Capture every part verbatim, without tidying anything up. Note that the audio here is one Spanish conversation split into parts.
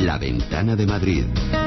La Ventana de Madrid.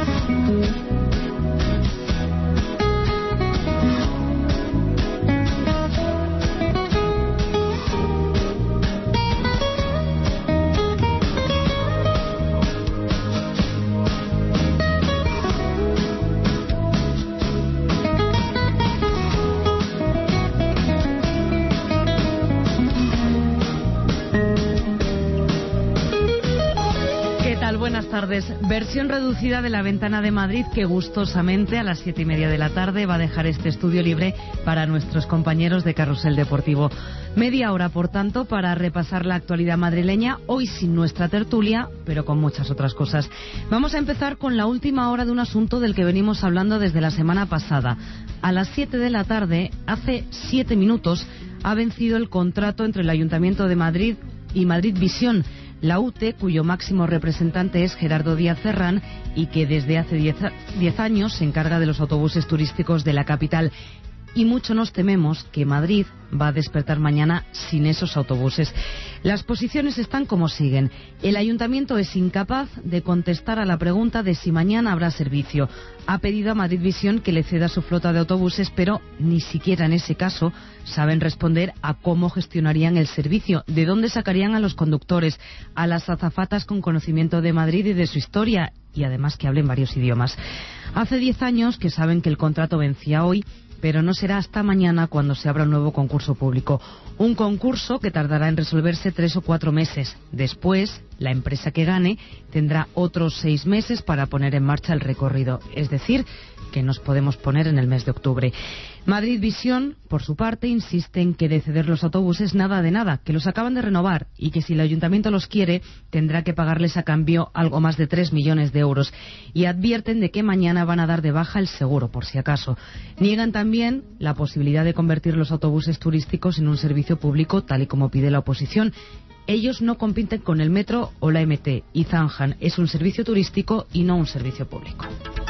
Buenas tardes. Versión reducida de La Ventana de Madrid que gustosamente a las siete y media de la tarde va a dejar este estudio libre para nuestros compañeros de Carrusel Deportivo. Media hora, por tanto, para repasar la actualidad madrileña, hoy sin nuestra tertulia, pero con muchas otras cosas. Vamos a empezar con la última hora de un asunto del que venimos hablando desde la semana pasada. A las siete de la tarde, hace siete minutos, ha vencido el contrato entre el Ayuntamiento de Madrid y Madrid Visión, la U T E, cuyo máximo representante es Gerardo Díaz Ferrán y que desde hace diez años se encarga de los autobuses turísticos de la capital. Y mucho nos tememos que Madrid va a despertar mañana sin esos autobuses. Las posiciones están como siguen. El Ayuntamiento es incapaz de contestar a la pregunta de si mañana habrá servicio. Ha pedido a Madrid Visión que le ceda su flota de autobuses, pero ni siquiera en ese caso saben responder a cómo gestionarían el servicio, de dónde sacarían a los conductores, a las azafatas con conocimiento de Madrid y de su historia, y además que hablen varios idiomas. Hace diez años que saben que el contrato vencía hoy, pero no será hasta mañana cuando se abra un nuevo concurso público. Un concurso que tardará en resolverse tres o cuatro meses. Después, la empresa que gane tendrá otros seis meses para poner en marcha el recorrido. Es decir, que nos podemos poner en el mes de octubre. Madrid Visión, por su parte, insiste en que de ceder los autobuses nada de nada, que los acaban de renovar y que si el Ayuntamiento los quiere, tendrá que pagarles a cambio algo más de tres millones de euros. Y advierten de que mañana van a dar de baja el seguro, por si acaso. Niegan también la posibilidad de convertir los autobuses turísticos en un servicio público, tal y como pide la oposición. Ellos no compiten con el metro o la M T y zanjan. Es un servicio turístico y no un servicio público.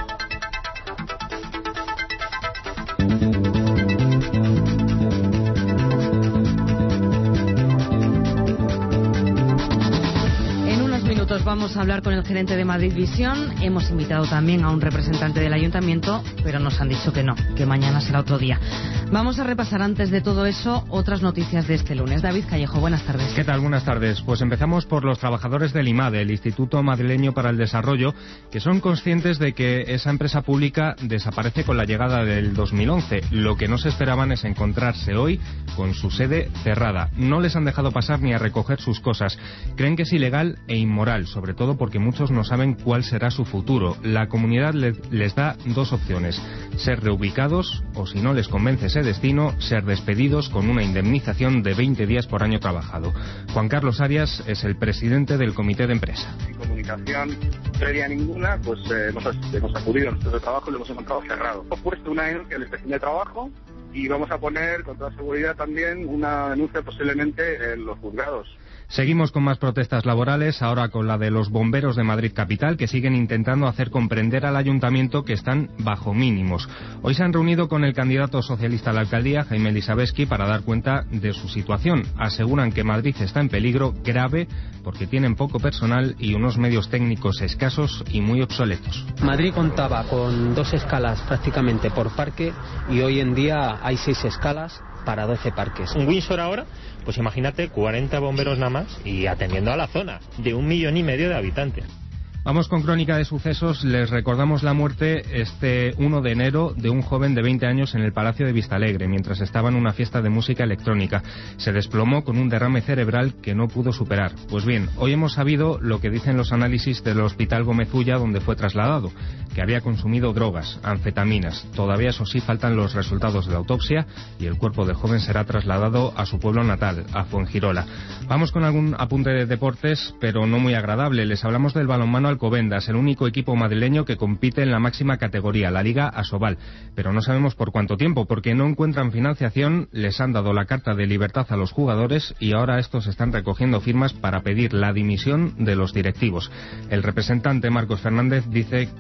Vamos a hablar con el gerente de Madrid Visión. Hemos invitado también a un representante del ayuntamiento, pero nos han dicho que no, que mañana será otro día. Vamos a repasar antes de todo eso otras noticias de este lunes. David Callejo, buenas tardes. ¿Qué tal? Buenas tardes. Pues empezamos por los trabajadores del IMADE, el Instituto Madrileño para el Desarrollo, que son conscientes de que esa empresa pública desaparece con la llegada del dos mil once. Lo que no se esperaban es encontrarse hoy con su sede cerrada. No les han dejado pasar ni a recoger sus cosas. Creen que es ilegal e inmoral, sobre todo porque muchos no saben cuál será su futuro. La comunidad les, les da dos opciones: ser reubicados o, si no les convence ese destino, ser despedidos con una indemnización de veinte días por año trabajado. Juan Carlos Arias es el presidente del comité de empresa. Sin comunicación previa ninguna, pues eh, hemos, hemos acudido a nuestro trabajo y lo hemos encontrado cerrado. Hemos puesto una denuncia a la inspección de trabajo y vamos a poner con toda seguridad también una denuncia posiblemente en los juzgados. Seguimos con más protestas laborales, ahora con la de los bomberos de Madrid Capital, que siguen intentando hacer comprender al ayuntamiento que están bajo mínimos. Hoy se han reunido con el candidato socialista a la alcaldía, Jaime Elisabetsky, para dar cuenta de su situación. Aseguran que Madrid está en peligro grave porque tienen poco personal y unos medios técnicos escasos y muy obsoletos. Madrid contaba con dos escalas prácticamente por parque y hoy en día hay seis escalas para doce parques. Un Windsor ahora, pues imagínate, cuarenta bomberos nada más y atendiendo a la zona de un millón y medio de habitantes. Vamos con crónica de sucesos. Les recordamos la muerte este uno de enero de un joven de veinte años en el Palacio de Vistalegre, mientras estaba en una fiesta de música electrónica. Se desplomó con un derrame cerebral que no pudo superar. Pues bien, hoy hemos sabido lo que dicen los análisis del Hospital Gómez Ulla, donde fue trasladado, que había consumido drogas, anfetaminas. Todavía, eso sí, faltan los resultados de la autopsia y el cuerpo del joven será trasladado a su pueblo natal, a Fuengirola. Vamos con algún apunte de deportes, pero no muy agradable. Les hablamos del balonmano Alcobendas, el único equipo madrileño que compite en la máxima categoría, la Liga Asobal. Pero no sabemos por cuánto tiempo, porque no encuentran financiación, les han dado la carta de libertad a los jugadores y ahora estos están recogiendo firmas para pedir la dimisión de los directivos. El representante Marcos Fernández dice que se busca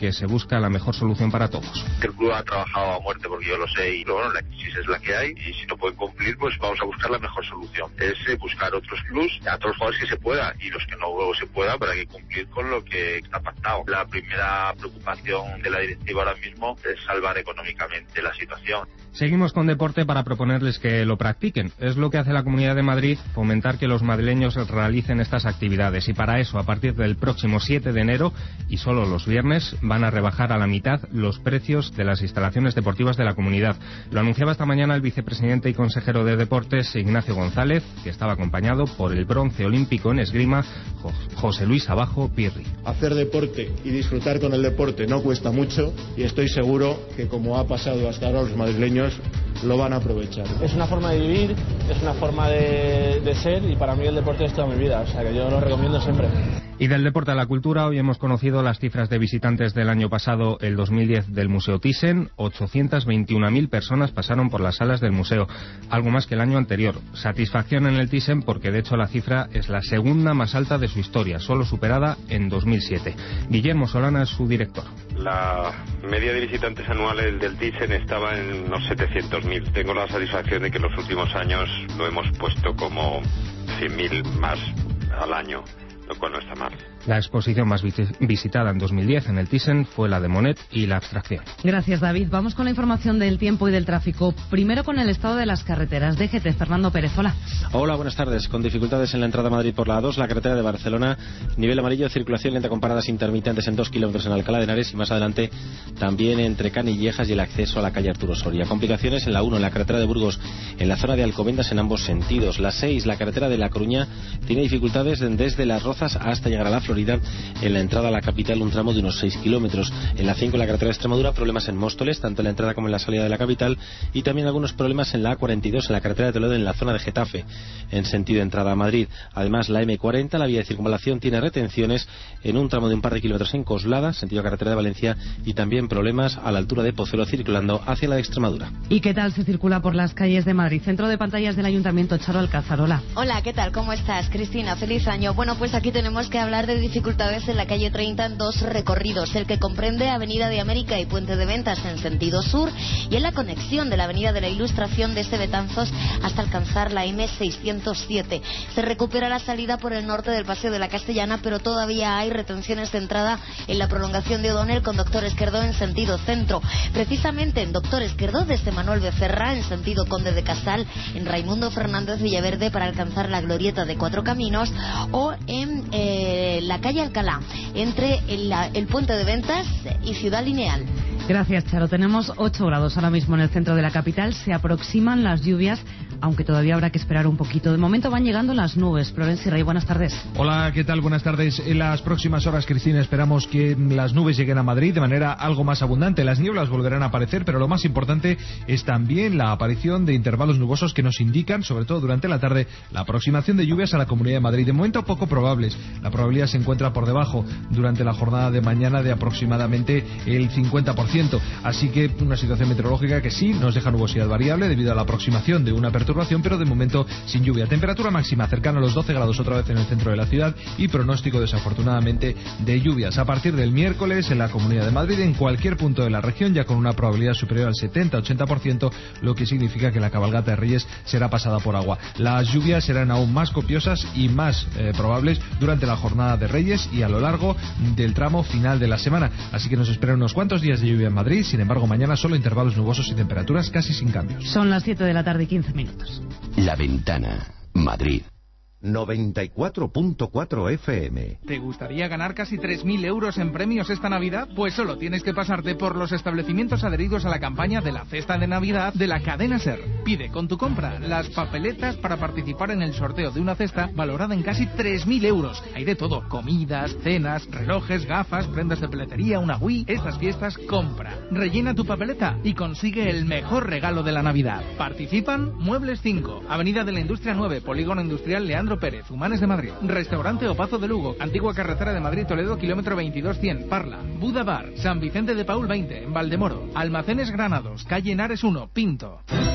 busca la mejor solución para todos. El club ha trabajado a muerte, porque yo lo sé, y bueno, la crisis es la que hay, y si no pueden cumplir, pues vamos a buscar la mejor solución. Es eh, buscar otros clubs, a todos los jugadores que se pueda, y los que no se puedan, para que cumplir con lo que está pactado. La primera preocupación de la directiva ahora mismo es salvar económicamente la situación. Seguimos con deporte para proponerles que lo practiquen. Es lo que hace la Comunidad de Madrid, fomentar que los madrileños realicen estas actividades. Y para eso, a partir del próximo siete de enero, y solo los viernes, van a rebajar a la mitad los precios de las instalaciones deportivas de la comunidad. Lo anunciaba esta mañana el vicepresidente y consejero de Deportes, Ignacio González, que estaba acompañado por el bronce olímpico en esgrima, José Luis Abajo Pirri. Hacer deporte y disfrutar con el deporte no cuesta mucho, y estoy seguro que, como ha pasado hasta ahora, los madrileños lo van a aprovechar. Es una forma de vivir, es una forma de, de ser, y para mí el deporte es toda mi vida, o sea que yo lo recomiendo siempre. Y del deporte a la cultura, hoy hemos conocido las cifras de visitantes del año pasado, el dos mil diez, del Museo Thyssen. ochocientas veintiuna mil personas pasaron por las salas del museo, algo más que el año anterior. Satisfacción en el Thyssen porque de hecho la cifra es la segunda más alta de su historia, solo superada en dos mil siete. Guillermo Solana es su director. La media de visitantes anuales del Thyssen estaba en unos setecientos mil. Tengo la satisfacción de que en los últimos años lo hemos puesto como cien mil más al año, lo cual no está mal. La exposición más visitada en dos mil diez en el Thyssen fue la de Monet y la abstracción. Gracias, David. Vamos con la información del tiempo y del tráfico. Primero con el estado de las carreteras. D G T, Fernando Pérez. Hola. Hola, buenas tardes. Con dificultades en la entrada a Madrid por la A dos, la carretera de Barcelona, nivel amarillo, circulación lenta con paradas intermitentes en dos kilómetros en Alcalá de Henares y más adelante también entre Canillejas y el acceso a la calle Arturo Soria. Complicaciones en la uno, en la carretera de Burgos, en la zona de Alcobendas en ambos sentidos. La seis, la carretera de La Coruña, tiene dificultades desde Las Rozas hasta llegar a la Florida. En la entrada a la capital, un tramo de unos seis kilómetros. En la cinco, en la carretera de Extremadura, problemas en Móstoles, tanto en la entrada como en la salida de la capital. Y también algunos problemas en la A cuarenta y dos, en la carretera de Toledo, en la zona de Getafe, en sentido entrada a Madrid. Además, la eme cuarenta, la vía de circunvalación, tiene retenciones en un tramo de un par de kilómetros en Coslada, sentido carretera de Valencia, y también problemas a la altura de Pozuelo, circulando hacia la de Extremadura. ¿Y qué tal se circula por las calles de Madrid? Centro de pantallas del Ayuntamiento, Charo Alcázar. Hola. Hola, ¿qué tal? ¿Cómo estás, Cristina? Feliz año. Bueno, pues aquí tenemos que hablar de dificultades en la calle treinta en dos recorridos, el que comprende Avenida de América y Puente de Ventas en sentido sur, y en la conexión de la Avenida de la Ilustración desde Betanzos hasta alcanzar la eme seiscientos siete. Se recupera la salida por el norte del Paseo de la Castellana, pero todavía hay retenciones de entrada en la prolongación de O'Donnell con Doctor Esquerdó en sentido centro. Precisamente en Doctor Esquerdó desde Manuel Becerra en sentido Conde de Casal, en Raimundo Fernández Villaverde para alcanzar la glorieta de Cuatro Caminos, o en eh, la calle Alcalá, entre el, el Puente de Ventas y Ciudad Lineal. Gracias, Charo. Tenemos ocho grados ahora mismo en el centro de la capital. Se aproximan las lluvias, aunque todavía habrá que esperar un poquito. De momento van llegando las nubes. Florencia Rey, buenas tardes. Hola, ¿qué tal? Buenas tardes. En las próximas horas, Cristina, esperamos que las nubes lleguen a Madrid de manera algo más abundante. Las nieblas volverán a aparecer, pero lo más importante es también la aparición de intervalos nubosos que nos indican, sobre todo durante la tarde, la aproximación de lluvias a la Comunidad de Madrid. De momento poco probables. La probabilidad se encuentra por debajo durante la jornada de mañana de aproximadamente el cincuenta por ciento. Así que una situación meteorológica que sí nos deja nubosidad variable debido a la aproximación de una perturbación, pero de momento sin lluvia. Temperatura máxima cercana a los doce grados otra vez en el centro de la ciudad y pronóstico desafortunadamente de lluvias a partir del miércoles en la Comunidad de Madrid, en cualquier punto de la región, ya con una probabilidad superior al setenta a ochenta por ciento, lo que significa que la cabalgata de Reyes será pasada por agua. Las lluvias serán aún más copiosas y más eh, probables durante la jornada de Reyes y a lo largo del tramo final de la semana. Así que nos esperan unos cuantos días de lluvia en Madrid. Sin embargo, mañana solo intervalos nubosos y temperaturas casi sin cambios. Son las siete de la tarde y quince minutos. La Ventana, Madrid. noventa y cuatro punto cuatro F M. ¿Te gustaría ganar casi tres mil euros en premios esta Navidad? Pues solo tienes que pasarte por los establecimientos adheridos a la campaña de la cesta de Navidad de la cadena SER. Pide con tu compra las papeletas para participar en el sorteo de una cesta valorada en casi tres mil euros. Hay de todo: comidas, cenas, relojes, gafas, prendas de peletería, una Wii. Estas fiestas, compra, rellena tu papeleta y consigue el mejor regalo de la Navidad. Participan Muebles cinco, Avenida de la Industria nueve, Polígono Industrial Leandro Pérez, Humanes de Madrid. Restaurante Opazo de Lugo, antigua carretera de Madrid-Toledo, kilómetro veintidós cien, Parla. Buda Bar, San Vicente de Paúl veinte, en Valdemoro. Almacenes Granados, calle Henares uno, Pinto.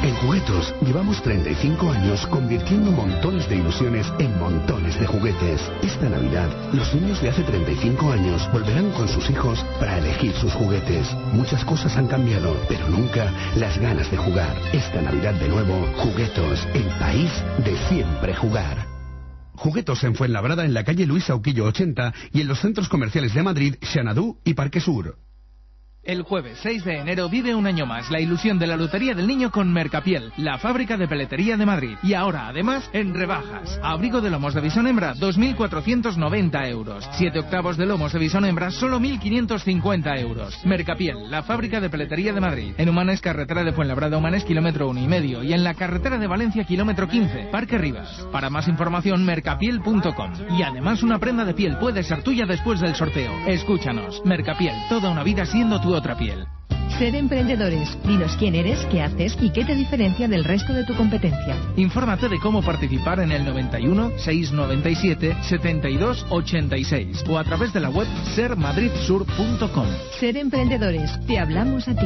En Juguetos llevamos treinta y cinco años convirtiendo montones de ilusiones en montones de juguetes. Esta Navidad, los niños de hace treinta y cinco años volverán con sus hijos para elegir sus juguetes. Muchas cosas han cambiado, pero nunca las ganas de jugar. Esta Navidad de nuevo, Juguetos, el país de siempre jugar. Juguetos en Fuenlabrada, en la calle Luis Sauquillo ochenta y en los centros comerciales de Madrid, Xanadu y Parque Sur. El jueves seis de enero vive un año más la ilusión de la Lotería del Niño con Mercapiel, la fábrica de peletería de Madrid. Y ahora, además, en rebajas. Abrigo de lomos de bisón hembra, dos mil cuatrocientos noventa euros. Siete octavos de lomos de bisón hembra, solo mil quinientos cincuenta euros. Mercapiel, la fábrica de peletería de Madrid. En Humanes, carretera de Fuenlabrada, Humanes, kilómetro uno y medio. Y en la carretera de Valencia, kilómetro quince, Parque Rivas. Para más información, mercapiel punto com. Y además, una prenda de piel puede ser tuya después del sorteo. Escúchanos. Mercapiel, toda una vida siendo tu otra piel. Ser emprendedores. Dinos quién eres, qué haces y qué te diferencia del resto de tu competencia. Infórmate de cómo participar en el noventa y uno, seiscientos noventa y siete, setenta y dos ochenta y seis o a través de la web ser madrid sur punto com. Ser emprendedores. Te hablamos a ti.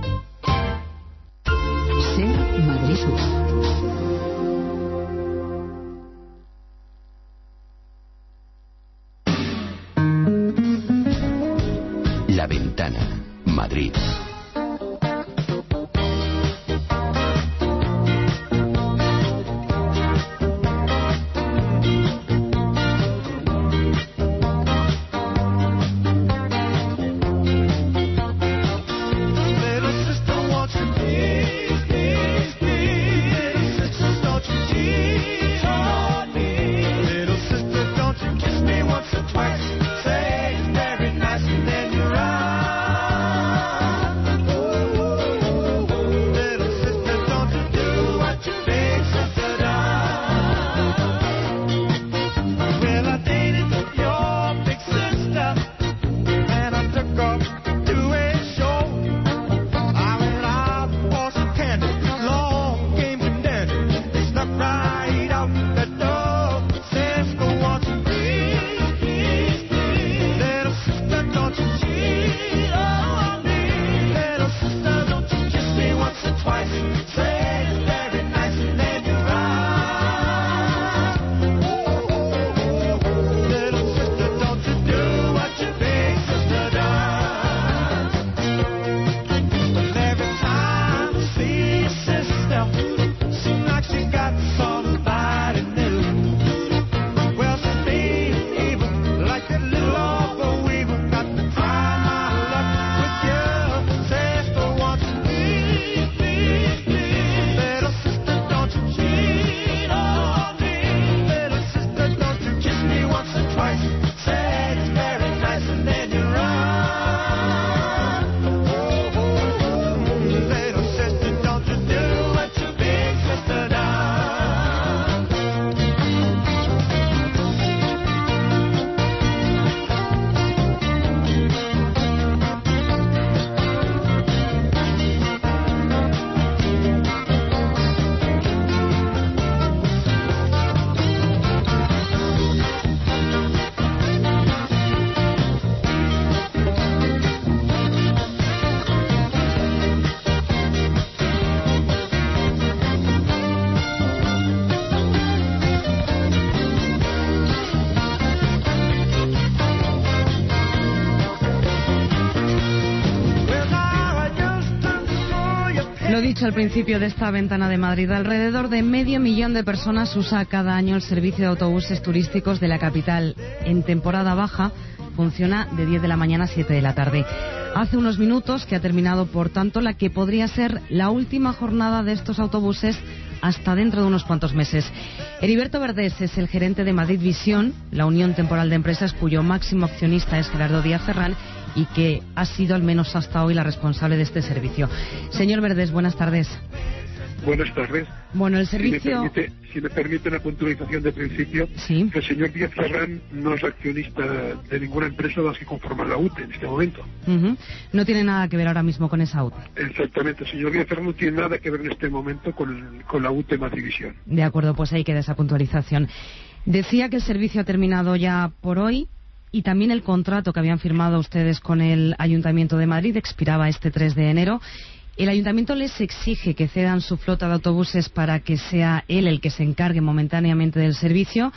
Ser Madrid Sur. La Ventana, Madrid. Lo dicho al principio de esta ventana de Madrid, alrededor de medio millón de personas usa cada año el servicio de autobuses turísticos de la capital. En temporada baja funciona de diez de la mañana a siete de la tarde. Hace unos minutos que ha terminado, por tanto, la que podría ser la última jornada de estos autobuses hasta dentro de unos cuantos meses. Heriberto Verdés es el gerente de Madrid Visión, la unión temporal de empresas cuyo máximo accionista es Gerardo Díaz Ferrán y que ha sido, al menos hasta hoy, la responsable de este servicio. Señor Verdés, buenas tardes. Buenas tardes. Bueno, el servicio... Si me permite, si me permite una puntualización de principio, sí. El señor Díaz Ferrán no es accionista de ninguna empresa de las que conforman la U T E en este momento. Uh-huh. No tiene nada que ver ahora mismo con esa U T E. Exactamente, el señor Díaz Ferrán no tiene nada que ver en este momento con, el, con la U T E Madrid Visión. De acuerdo, pues ahí queda esa puntualización. Decía que el servicio ha terminado ya por hoy y también el contrato que habían firmado ustedes con el Ayuntamiento de Madrid expiraba este tres de enero. ¿El ayuntamiento les exige que cedan su flota de autobuses para que sea él el que se encargue momentáneamente del servicio?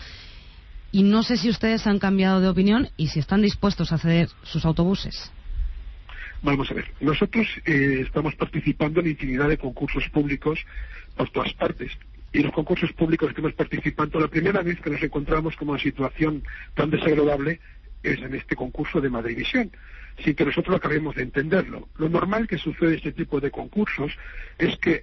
Y no sé si ustedes han cambiado de opinión y si están dispuestos a ceder sus autobuses. Vamos a ver, nosotros eh, estamos participando en infinidad de concursos públicos por todas partes. Y los concursos públicos que estamos participando, la primera vez que nos encontramos con una situación tan desagradable es en este concurso de Madridvisión, sin que nosotros acabemos de entenderlo. Lo normal que sucede en este tipo de concursos es que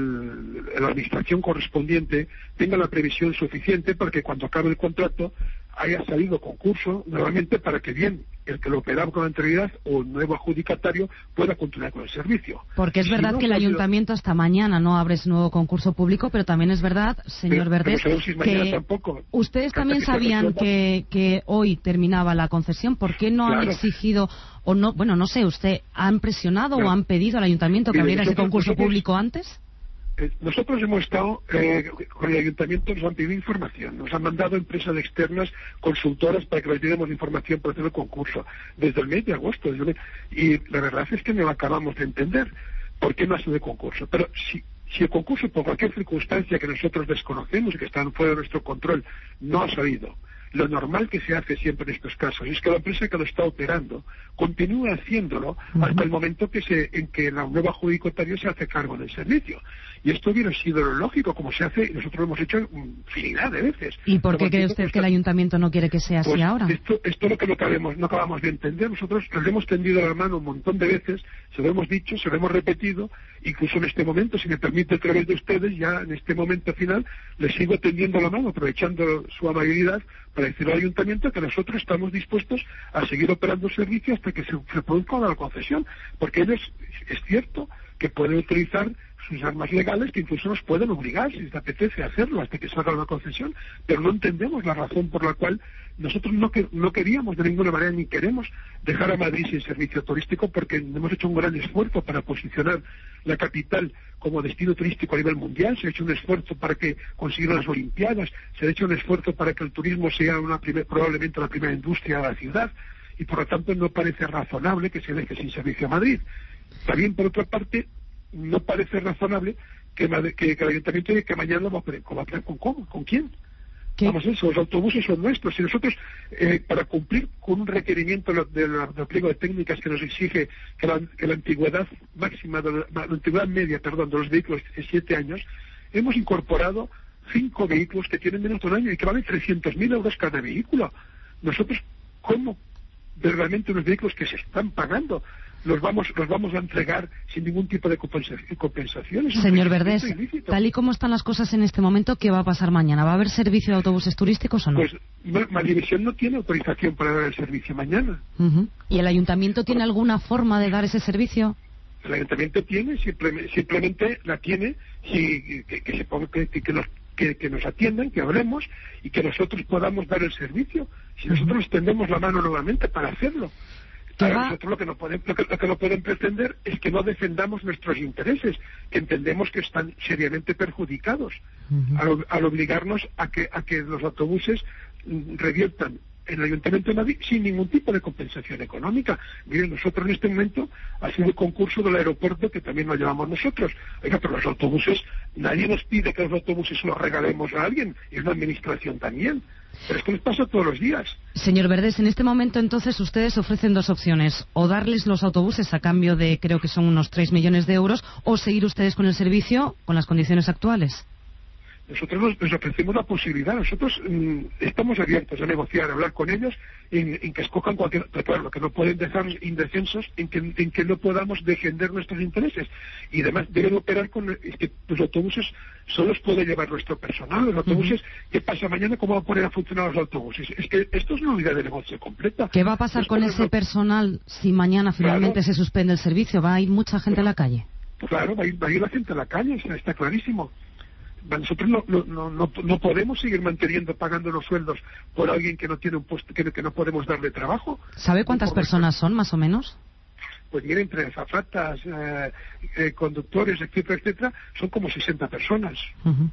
el, la administración correspondiente tenga la previsión suficiente para que cuando acabe el contrato haya salido concurso nuevamente para que bien el que lo operaba con anterioridad o el nuevo adjudicatario pueda continuar con el servicio. Porque es verdad si no, que el ayuntamiento hasta mañana no abre ese nuevo concurso público, pero también es verdad, señor Verdés, si que tampoco. ustedes también que sabían que, que hoy terminaba la concesión. ¿Por qué no claro. han exigido o no, bueno, no sé, usted han presionado claro. o han pedido al ayuntamiento que abriera ese concurso nosotros, público antes? Eh, nosotros hemos estado eh, con el ayuntamiento, nos han pedido información, nos han mandado empresas externas, consultoras para que les diéramos información para hacer el concurso desde el mes de agosto. Desde el, y la verdad es que no acabamos de entender por qué no ha sido de concurso. Pero si, si el concurso, por cualquier circunstancia que nosotros desconocemos y que están fuera de nuestro control, no ha salido, lo normal que se hace siempre en estos casos es que la empresa que lo está operando continúe haciéndolo uh-huh. hasta el momento que se, en que la nueva adjudicatario se hace cargo del servicio. Y esto hubiera sido lo lógico, como se hace, y nosotros lo hemos hecho infinidad de veces. ¿Y por qué cree usted que el ayuntamiento no quiere que sea así pues ahora? Esto, esto es lo que no acabamos, no acabamos de entender. Nosotros le hemos tendido la mano un montón de veces, se lo hemos dicho, se lo hemos repetido, incluso en este momento, si me permite a través de ustedes, ya en este momento final, les sigo tendiendo la mano, aprovechando su amabilidad, para decir al ayuntamiento que nosotros estamos dispuestos a seguir operando el servicio hasta que se, se produzca la concesión, porque ellos, es cierto, que pueden utilizar sus armas legales que incluso nos pueden obligar, si les apetece hacerlo, hasta que salga una concesión, pero no entendemos la razón por la cual nosotros no, que, no queríamos de ninguna manera ni queremos dejar a Madrid sin servicio turístico, porque hemos hecho un gran esfuerzo para posicionar la capital como destino turístico a nivel mundial, se ha hecho un esfuerzo para que consiguieran las Olimpiadas, se ha hecho un esfuerzo para que el turismo sea una primer, probablemente la primera industria de la ciudad, y por lo tanto no parece razonable que se deje sin servicio a Madrid. También, por otra parte, no parece razonable que, que, que el ayuntamiento diga que mañana va a operar con, con, con, ¿con quién? ¿Qué? Vamos a ver, los autobuses son nuestros. Si nosotros, eh, para cumplir con un requerimiento del de pliego de técnicas que nos exige que la, que la antigüedad máxima, de la, la antigüedad media, perdón, de los vehículos es siete años, hemos incorporado cinco vehículos que tienen menos de un año y que valen trescientos mil euros cada vehículo. Nosotros, ¿cómo verdaderamente unos vehículos que se están pagando los vamos los vamos a entregar sin ningún tipo de compensación? Señor Verdés, tal y como están las cosas en este momento, ¿qué va a pasar mañana? ¿Va a haber servicio de autobuses turísticos o no? Pues Madridvisión no tiene autorización para dar el servicio mañana. Uh-huh. ¿Y el ayuntamiento tiene alguna forma de dar ese servicio? El ayuntamiento tiene, simplemente, simplemente la tiene, si, que, que, se ponga, que, que nos Que, que nos atiendan, que hablemos y que nosotros podamos dar el servicio. Si nosotros uh-huh. tendemos la mano nuevamente para hacerlo. Ahora, nosotros lo que, no podemos, lo, que, lo que no pueden pretender es que no defendamos nuestros intereses, que entendemos que están seriamente perjudicados uh-huh. al, al obligarnos a que, a que los autobuses reviertan en el Ayuntamiento de Madrid sin ningún tipo de compensación económica. Miren, nosotros en este momento ha sido el concurso del aeropuerto que también lo llevamos nosotros. Oiga, pero los autobuses, nadie nos pide que los autobuses los regalemos a alguien, es una administración también. Pero es que les pasa todos los días. Señor Verdés, en este momento entonces ustedes ofrecen dos opciones: o darles los autobuses a cambio de, creo que son unos tres millones de euros, o seguir ustedes con el servicio con las condiciones actuales. Nosotros nos, nos ofrecemos la posibilidad, nosotros mmm, estamos abiertos a negociar, a hablar con ellos en, en que escojan cualquier, pero claro, lo que no pueden dejarnos indefensos en que, en que no podamos defender nuestros intereses, y además deben operar con, es que los autobuses solo los puede llevar nuestro personal, los autobuses, uh-huh. ¿qué pasa mañana? ¿Cómo van a poner a funcionar los autobuses? Es que esto es una unidad de negocio completa. ¿Qué va a pasar con ese no... personal si mañana finalmente claro. se suspende el servicio? ¿Va a ir mucha gente claro. a la calle? Claro, va a ir, va a ir la gente a la calle, está clarísimo. Nosotros no, no, no, no podemos seguir manteniendo, pagando los sueldos por alguien que no tiene un puesto, que, que no podemos darle trabajo. ¿Sabe cuántas personas son, más o menos? Pues miren, entre azafatas, eh, eh, conductores, etcétera, etcétera, son como sesenta personas. Uh-huh.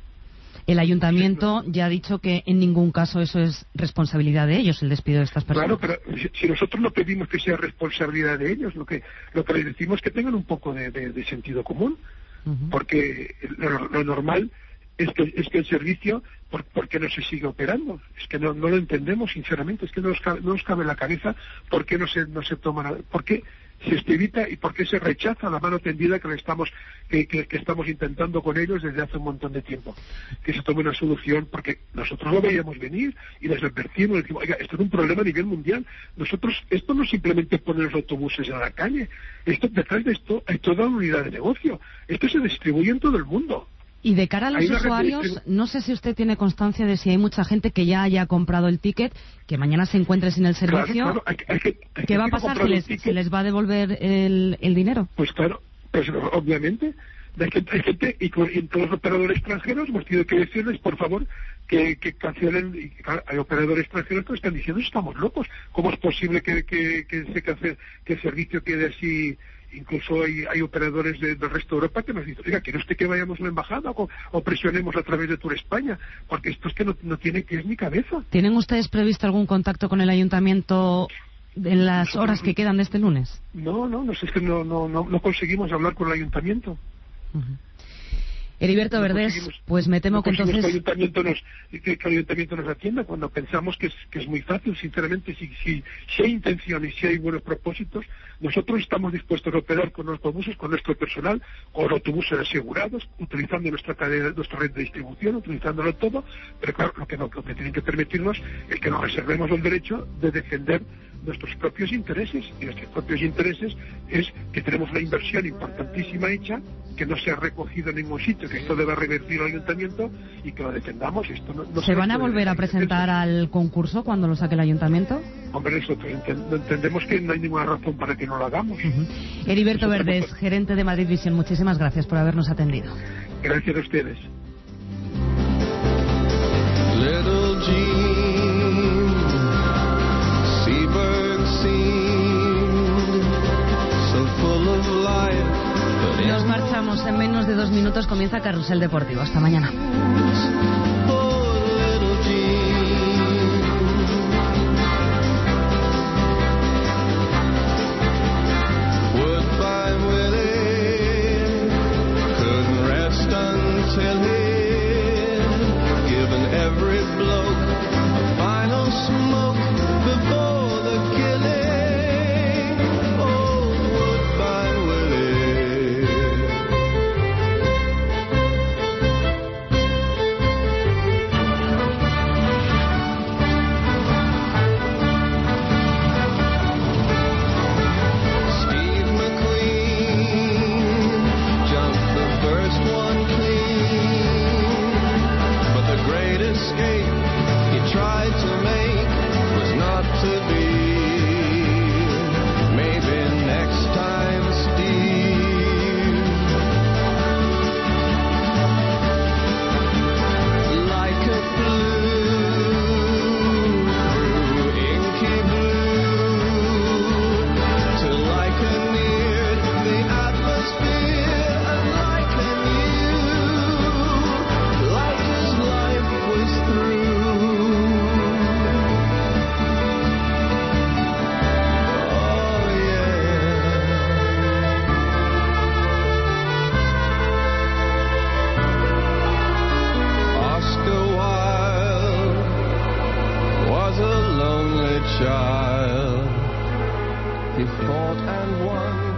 El ayuntamiento ya ha dicho que en ningún caso eso es responsabilidad de ellos, el despido de estas personas. Claro, pero si, si nosotros no pedimos que sea responsabilidad de ellos, lo que lo que les decimos es que tengan un poco de, de, de sentido común, uh-huh. porque lo, lo normal es que, es que el servicio, ¿por, ¿por qué no se sigue operando? Es que no, no lo entendemos, sinceramente, es que no nos cabe, no nos cabe en la cabeza por qué no se, no se toma, por qué se evita y por qué se rechaza la mano tendida que le estamos que, que, que estamos intentando con ellos desde hace un montón de tiempo, que se tome una solución, porque nosotros lo veíamos venir y les advertimos, les decimos, oiga, esto es un problema a nivel mundial, nosotros, esto no simplemente poner los autobuses en la calle, esto detrás de esto hay toda una unidad de negocio, esto se distribuye en todo el mundo. Y de cara a los usuarios, no sé si usted tiene constancia de si hay mucha gente que ya haya comprado el ticket, que mañana se encuentre sin el servicio. Claro, claro, hay, hay que, hay ¿Qué va a pasar? ¿Se les, ¿Se les va a devolver el, el dinero? Pues claro, pues obviamente. Hay gente, hay gente y, con, y todos los operadores extranjeros hemos tenido que decirles, por favor, que, que cancelen. Y, claro, hay operadores extranjeros que están diciendo, estamos locos. ¿Cómo es posible que, que, que, se cancele, que el servicio quede así? Incluso hay, hay operadores de, del resto de Europa que nos dicen, oiga, ¿quiere usted que vayamos a la embajada o, o presionemos a través de Tour España? Porque esto es que no, no tiene pies ni cabeza. ¿Tienen ustedes previsto algún contacto con el ayuntamiento en las horas que quedan de este lunes? No, no, no, es que no, no, no, no conseguimos hablar con el ayuntamiento. Uh-huh. Heriberto no Verdés, pues me temo no que entonces... Que el, ayuntamiento nos, que, que el ayuntamiento nos atienda cuando pensamos que es, que es muy fácil, sinceramente, si, si, si hay intención y si hay buenos propósitos, nosotros estamos dispuestos a operar con los autobuses, con nuestro personal, con autobuses asegurados, utilizando nuestra cadena, nuestra red de distribución, utilizándolo todo, pero claro, lo que, no, lo que tienen que permitirnos es que nos reservemos el derecho de defender nuestros propios intereses, y nuestros propios intereses es que tenemos una inversión importantísima hecha, que no se ha recogido en ningún sitio, que esto debe revertir al ayuntamiento y que lo defendamos. Esto no, no ¿Se van a volver a presentar al concurso cuando lo saque el ayuntamiento? Hombre, nosotros ent- entendemos que no hay ninguna razón para que no lo hagamos. Uh-huh. Heriberto Verdés, tenemos... gerente de Madrid Visión, muchísimas gracias por habernos atendido. Gracias a ustedes. Little Jean, seabird seemed so full of life. Nos marchamos en menos de dos minutos, comienza Carrusel Deportivo. Hasta mañana. Child, he fought and won.